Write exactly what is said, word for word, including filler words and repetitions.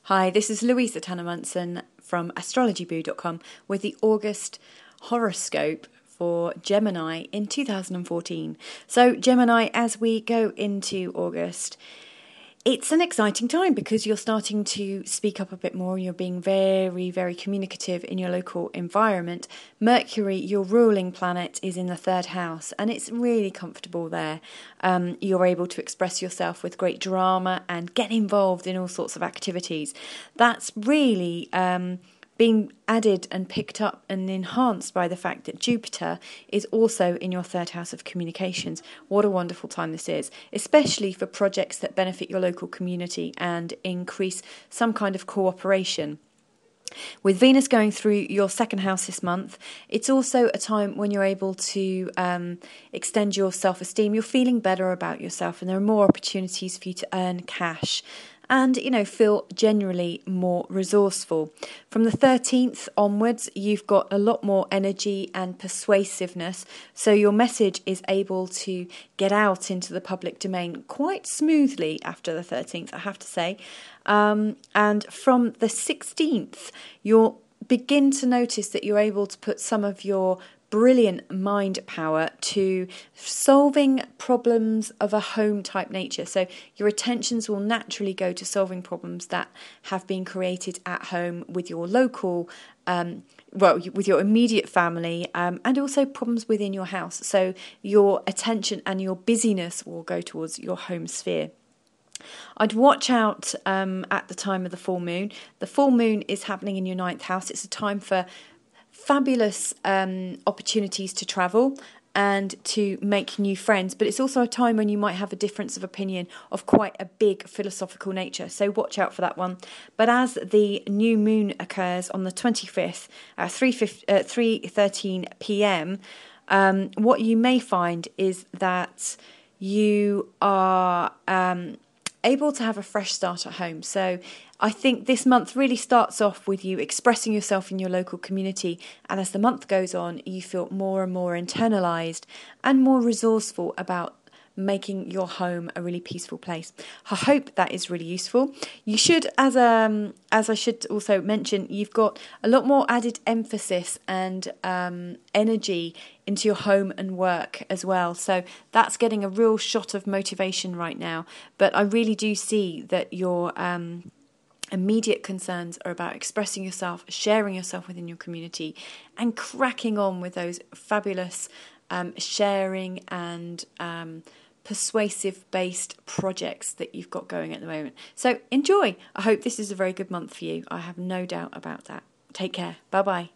Hi, this is Louisa Tanner Munson from astrology boo dot com with the August horoscope for Gemini in two thousand fourteen. So Gemini, as we go into August, it's an exciting time because you're starting to speak up a bit more. You're being very, very communicative in your local environment. Mercury, your ruling planet, is in the third house and it's really comfortable there. Um, you're able to express yourself with great drama and get involved in all sorts of activities. That's really Um, being added and picked up and enhanced by the fact that Jupiter is also in your third house of communications. What a wonderful time this is, especially for projects that benefit your local community and increase some kind of cooperation. With Venus going through your second house this month, it's also a time when you're able to um, extend your self-esteem. You're feeling better about yourself and there are more opportunities for you to earn cash and, you know, feel generally more resourceful. From the thirteenth onwards, you've got a lot more energy and persuasiveness, so your message is able to get out into the public domain quite smoothly after the thirteenth, I have to say. Um, and from the sixteenth, you'll begin to notice that you're able to put some of your brilliant mind power to solving problems of a home type nature. So your attentions will naturally go to solving problems that have been created at home with your local, um, well, with your immediate family, um, and also problems within your house. So your attention and your busyness will go towards your home sphere. I'd watch out um, at the time of the full moon. The full moon is happening in your ninth house. It's a time for fabulous um, opportunities to travel and to make new friends, but it's also a time when you might have a difference of opinion of quite a big philosophical nature, so watch out for that one. But as the new moon occurs on the twenty-fifth at three thirteen p.m, um, what you may find is that you are um, able to have a fresh start at home. So I think this month really starts off with you expressing yourself in your local community, and as the month goes on, you feel more and more internalised and more resourceful about making your home a really peaceful place. I hope that is really useful. You should, as um as I should also mention, you've got a lot more added emphasis and um, energy into your home and work as well. So that's getting a real shot of motivation right now. But I really do see that your um, immediate concerns are about expressing yourself, sharing yourself within your community, and cracking on with those fabulous um, sharing and um, persuasive-based projects that you've got going at the moment. So enjoy. I hope this is a very good month for you. I have no doubt about that. Take care. Bye-bye.